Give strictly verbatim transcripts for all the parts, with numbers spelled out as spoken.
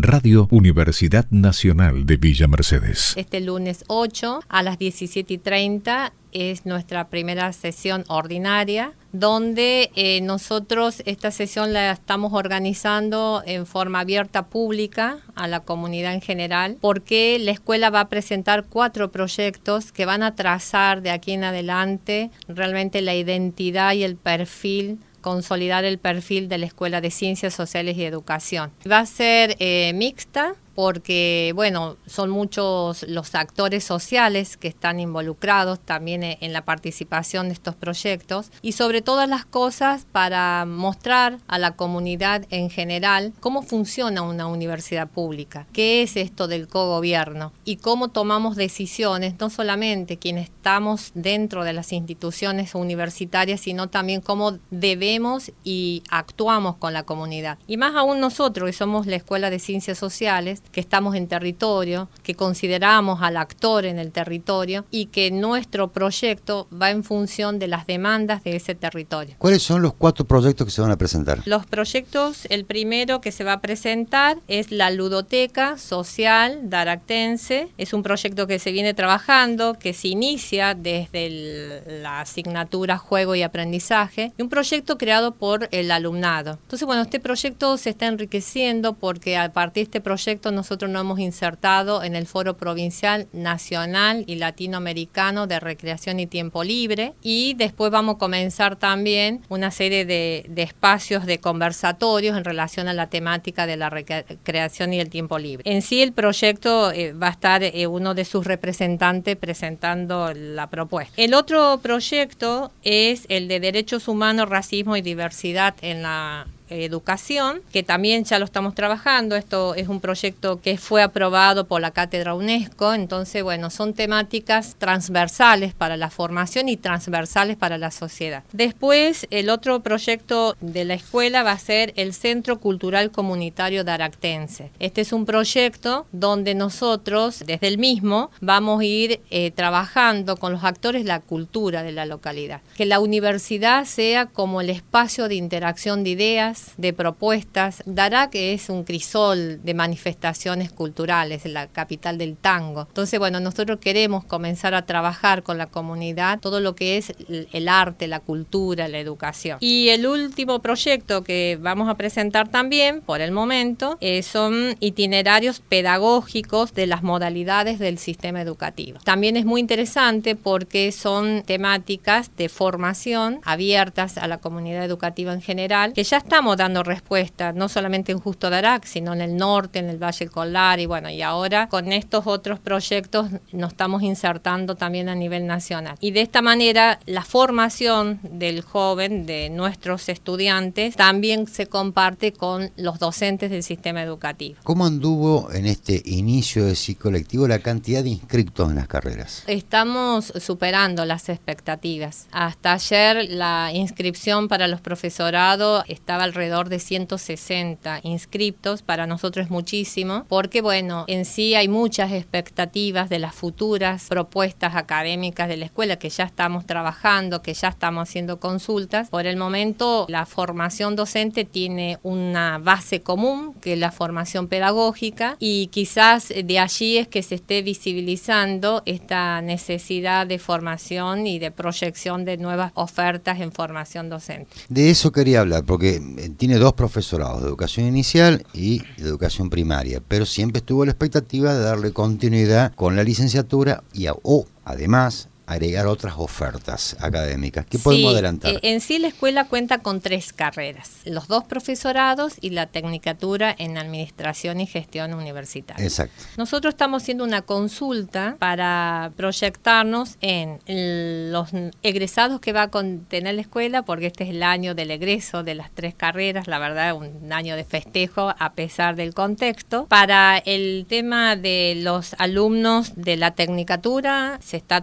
Radio Universidad Nacional de Villa Mercedes. Este lunes ocho a las diecisiete y treinta es nuestra primera sesión ordinaria, donde eh, nosotros esta sesión la estamos organizando en forma abierta, pública, a la comunidad en general, porque la escuela va a presentar cuatro proyectos que van a trazar de aquí en adelante realmente la identidad y el perfil, consolidar el perfil de la Escuela de Ciencias Sociales y Educación. Va a ser eh, mixta, porque, bueno, son muchos los actores sociales que están involucrados también en la participación de estos proyectos, y sobre todas las cosas para mostrar a la comunidad en general cómo funciona una universidad pública, qué es esto del cogobierno y cómo tomamos decisiones, no solamente quienes estamos dentro de las instituciones universitarias, sino también cómo debemos y actuamos con la comunidad. Y más aún nosotros, que somos la Escuela de Ciencias Sociales, que estamos en territorio, que consideramos al actor en el territorio y que nuestro proyecto va en función de las demandas de ese territorio. ¿Cuáles son los cuatro proyectos que se van a presentar? Los proyectos, el primero que se va a presentar es la ludoteca social daractense. Es un proyecto que se viene trabajando, que se inicia desde el, la asignatura Juego y Aprendizaje, y un proyecto creado por el alumnado. Entonces, bueno, este proyecto se está enriqueciendo porque a partir de este proyecto nosotros nos hemos insertado en el Foro Provincial, Nacional y Latinoamericano de Recreación y Tiempo Libre, y después vamos a comenzar también una serie de, de espacios de conversatorios en relación a la temática de la recreación y el tiempo libre. En sí, el proyecto eh, va a estar eh, uno de sus representantes presentando la propuesta. El otro proyecto es el de Derechos Humanos, Racismo y Diversidad en la Educación, que también ya lo estamos trabajando. Esto es un proyecto que fue aprobado por la Cátedra UNESCO. Entonces, bueno, son temáticas transversales para la formación y transversales para la sociedad. Después, el otro proyecto de la escuela va a ser el Centro Cultural Comunitario Daractense. Este es un proyecto donde nosotros, desde el mismo, vamos a ir eh, trabajando con los actores de la cultura de la localidad. Que la universidad sea como el espacio de interacción de ideas, de propuestas. Darac es un crisol de manifestaciones culturales, la capital del tango. Entonces, bueno, nosotros queremos comenzar a trabajar con la comunidad todo lo que es el arte, la cultura, la educación. Y el último proyecto que vamos a presentar también, por el momento, eh, son itinerarios pedagógicos de las modalidades del sistema educativo. También es muy interesante porque son temáticas de formación abiertas a la comunidad educativa en general, que ya estamos dando respuesta, no solamente en Justo Darac, sino en el norte, en el Valle Collar, y bueno, y ahora con estos otros proyectos nos estamos insertando también a nivel nacional. Y de esta manera, la formación del joven, de nuestros estudiantes, también se comparte con los docentes del sistema educativo. ¿Cómo anduvo en este inicio de ciclo lectivo la cantidad de inscriptos en las carreras? Estamos superando las expectativas. Hasta ayer la inscripción para los profesorados estaba alrededor de ciento sesenta inscriptos. Para nosotros es muchísimo, porque bueno, en sí hay muchas expectativas de las futuras propuestas académicas de la escuela que ya estamos trabajando, que ya estamos haciendo consultas. Por el momento, la formación docente tiene una base común, que es la formación pedagógica, y quizás de allí es que se esté visibilizando esta necesidad de formación y de proyección de nuevas ofertas en formación docente. De eso quería hablar, porque tiene dos profesorados, de educación inicial y de educación primaria, pero siempre estuvo la expectativa de darle continuidad con la licenciatura y a, o además agregar otras ofertas académicas. ¿Qué podemos sí, adelantar? Eh, en sí la escuela cuenta con tres carreras, los dos profesorados y la tecnicatura en Administración y Gestión Universitaria. Exacto. Nosotros estamos haciendo una consulta para proyectarnos en los egresados que va a contener la escuela, porque este es el año del egreso de las tres carreras, la verdad, un año de festejo a pesar del contexto. Para el tema de los alumnos de la tecnicatura se está trabajando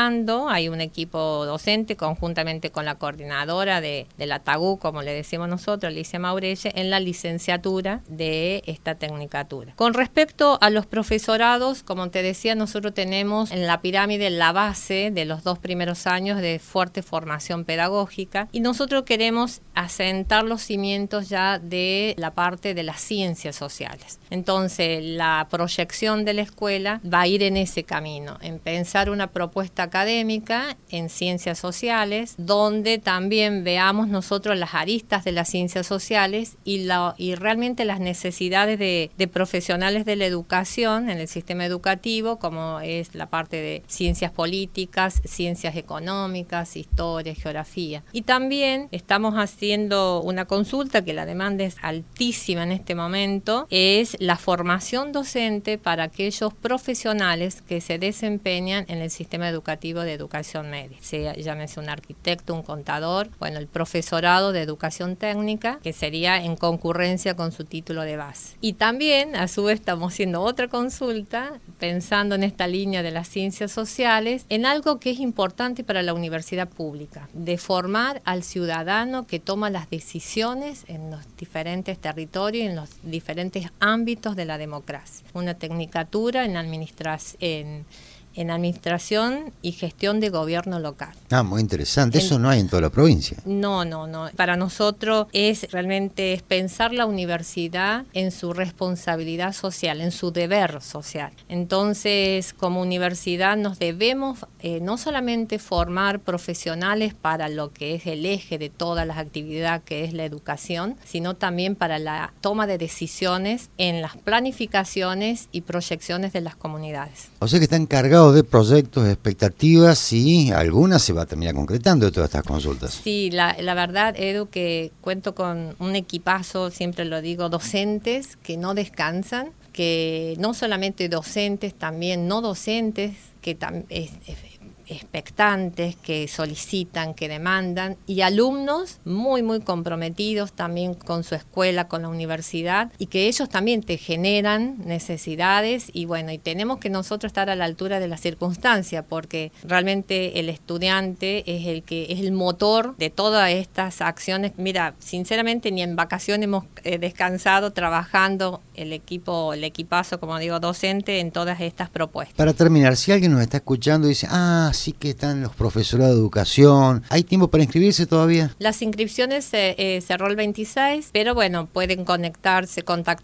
trabajando, hay un equipo docente conjuntamente con la coordinadora de, de la T A G U, como le decimos nosotros, Alicia Maurelle, en la licenciatura de esta tecnicatura. Con respecto a los profesorados, como te decía, nosotros tenemos en la pirámide la base de los dos primeros años de fuerte formación pedagógica y nosotros queremos asentar los cimientos ya de la parte de las ciencias sociales. Entonces, la proyección de la escuela va a ir en ese camino, en pensar una propuesta académica en ciencias sociales, donde también veamos nosotros las aristas de las ciencias sociales y, la, y realmente las necesidades de, de profesionales de la educación en el sistema educativo, como es la parte de ciencias políticas, ciencias económicas, historia, geografía. Y también estamos haciendo una consulta, que la demanda es altísima en este momento, es la formación docente para aquellos profesionales que se desempeñan en el sistema educativo de educación media, sea llámese un arquitecto, un contador, bueno, el profesorado de educación técnica, que sería en concurrencia con su título de base. Y también, a su vez, estamos haciendo otra consulta, pensando en esta línea de las ciencias sociales, en algo que es importante para la universidad pública, de formar al ciudadano que toma las decisiones en los diferentes territorios y en los diferentes ámbitos de la democracia. Una tecnicatura en administración, en, en administración y gestión de gobierno local. Ah, muy interesante. Eso en, no hay en toda la provincia. No, no, no. Para nosotros es realmente es pensar la universidad en su responsabilidad social, en su deber social. Entonces, como universidad nos debemos eh, no solamente formar profesionales para lo que es el eje de todas las actividades que es la educación, sino también para la toma de decisiones en las planificaciones y proyecciones de las comunidades. O sea que están cargados de proyectos, expectativas, y algunas se va a terminar concretando de todas estas consultas. Sí, la, la verdad, Edu, que cuento con un equipazo, siempre lo digo, docentes que no descansan, que no solamente docentes, también no docentes, que tam, es, es, expectantes, que solicitan, que demandan, y alumnos muy, muy comprometidos también con su escuela, con la universidad, y que ellos también te generan necesidades, y bueno, y tenemos que nosotros estar a la altura de la circunstancia, porque realmente el estudiante es el que es el motor de todas estas acciones. Mira, sinceramente ni en vacaciones hemos eh, descansado trabajando el equipo, el equipazo, como digo, docente en todas estas propuestas. Para terminar, si alguien nos está escuchando y dice, ah, sí que están los profesorados de educación, ¿hay tiempo para inscribirse todavía? Las inscripciones se eh, cerró el veintiséis, pero bueno, pueden conectarse,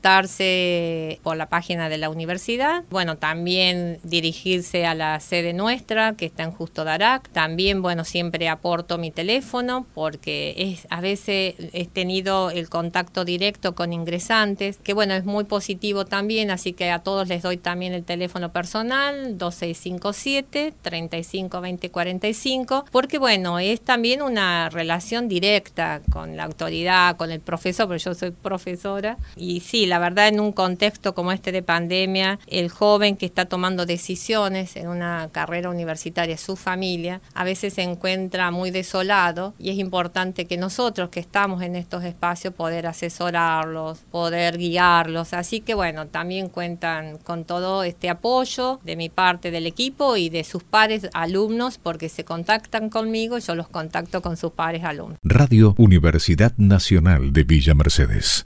contactarse por la página de la universidad. Bueno, también dirigirse a la sede nuestra, que está en Justo Darac. También, bueno, siempre aporto mi teléfono, porque es a veces he tenido el contacto directo con ingresantes, que bueno, es muy positivo también, así que a todos les doy también el teléfono personal, dos seis cinco siete, treinta y cinco, veinte, cuarenta y cinco, porque bueno, es también una relación directa con la autoridad, con el profesor, porque yo soy profesora, y sí, la verdad, en un contexto como este de pandemia, el joven que está tomando decisiones en una carrera universitaria, su familia, a veces se encuentra muy desolado, y es importante que nosotros que estamos en estos espacios poder asesorarlos, poder guiarlos, así que bueno, también cuentan con todo este apoyo de mi parte del equipo y de sus pares alumnos, porque se contactan conmigo, yo los contacto con sus pares alumnos. Radio Universidad Nacional de Villa Mercedes.